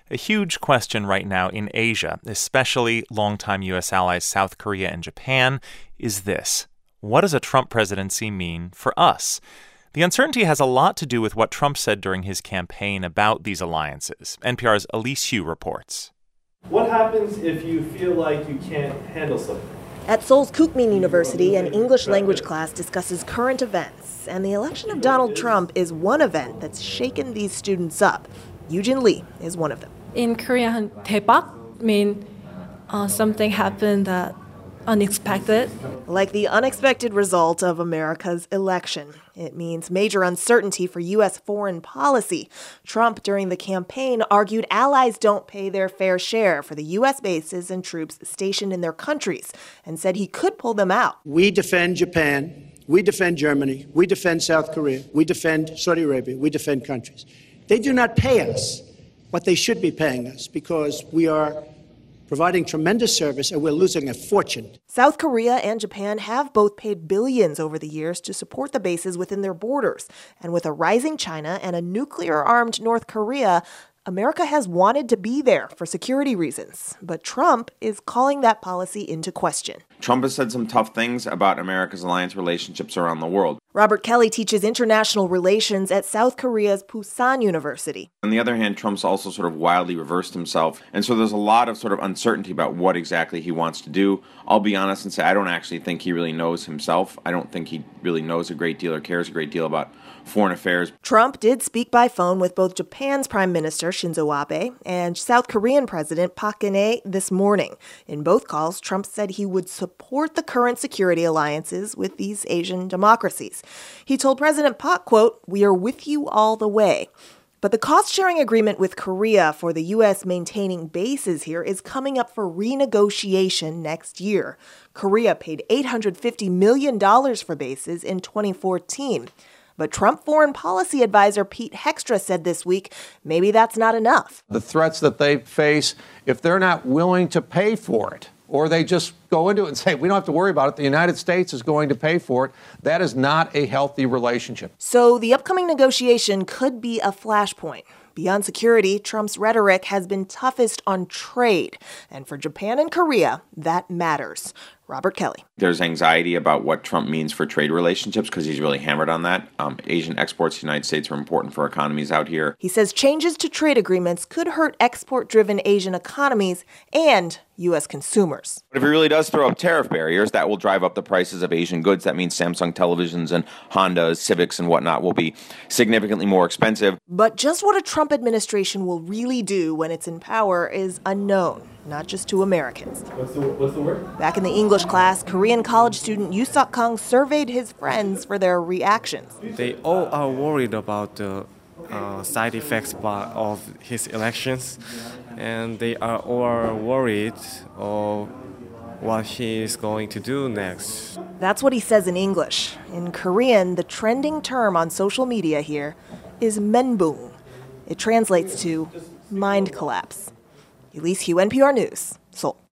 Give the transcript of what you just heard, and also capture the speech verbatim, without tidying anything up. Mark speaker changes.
Speaker 1: A huge question right now in Asia, especially longtime U S allies South Korea and Japan, is this: what does a Trump presidency mean for us? The uncertainty has a lot to do with what Trump said during his campaign about these alliances. N P R's Elise Hu reports.
Speaker 2: What happens if you feel like you can't handle something?
Speaker 3: At Seoul's Kookmin University, an English language class discusses current events, and the election of Donald Trump is one event that's shaken these students up. Yujin Lee is one of them.
Speaker 4: In Korean, 대박 mean uh, something happened that unexpected.
Speaker 3: Like the unexpected result of America's election. It means major uncertainty for U S foreign policy. Trump, during the campaign, argued allies don't pay their fair share for the U S bases and troops stationed in their countries, and said he could pull them out.
Speaker 5: We defend Japan, we defend Germany, we defend South Korea, we defend Saudi Arabia, we defend countries. They do not pay us what they should be paying us because we are providing tremendous service, and we're losing a fortune.
Speaker 3: South Korea and Japan have both paid billions over the years to support the bases within their borders. And with a rising China and a nuclear-armed North Korea, America has wanted to be there for security reasons. But Trump is calling that policy into question.
Speaker 6: Trump has said some tough things about America's alliance relationships around the world.
Speaker 3: Robert Kelly teaches international relations at South Korea's Pusan University.
Speaker 6: On the other hand, Trump's also sort of wildly reversed himself. And so there's a lot of sort of uncertainty about what exactly he wants to do. I'll be honest and say I don't actually think he really knows himself. I don't think he really knows a great deal or cares a great deal about foreign affairs.
Speaker 3: Trump did speak by phone with both Japan's Prime Minister Shinzo Abe and South Korean President Park Geun-hye this morning. In both calls, Trump said he would support the current security alliances with these Asian democracies. He told President Park, quote, "We are with you all the way." But the cost-sharing agreement with Korea for the U S maintaining bases here is coming up for renegotiation next year. Korea paid eight hundred fifty million dollars for bases in twenty fourteen. But Trump foreign policy advisor Pete Hegstra said this week maybe that's not enough.
Speaker 7: The threats that they face, if they're not willing to pay for it, or they just go into it and say, we don't have to worry about it, the United States is going to pay for it, that is not a healthy relationship.
Speaker 3: So the upcoming negotiation could be a flashpoint. Beyond security, Trump's rhetoric has been toughest on trade. And for Japan and Korea, that matters. Robert Kelly.
Speaker 6: There's anxiety about what Trump means for trade relationships because he's really hammered on that. Um, Asian exports to the United States are important for economies out here.
Speaker 3: He says changes to trade agreements could hurt export-driven Asian economies and U S consumers.
Speaker 6: But if he really does throw up tariff barriers, that will drive up the prices of Asian goods. That means Samsung televisions and Hondas, Civics and whatnot will be significantly more expensive.
Speaker 3: But just what a Trump administration will really do when it's in power is unknown, not just to Americans.
Speaker 2: What's the, what's the word?
Speaker 3: Back in the English class, Korean college student Yoo Suk Kang surveyed his friends for their reactions.
Speaker 8: They all are worried about the uh, side effects of his elections, and they are all worried of what he is going to do next.
Speaker 3: That's what he says in English. In Korean, the trending term on social media here is menbung. It translates to mind collapse. Elise Hu, N P R News, Seoul.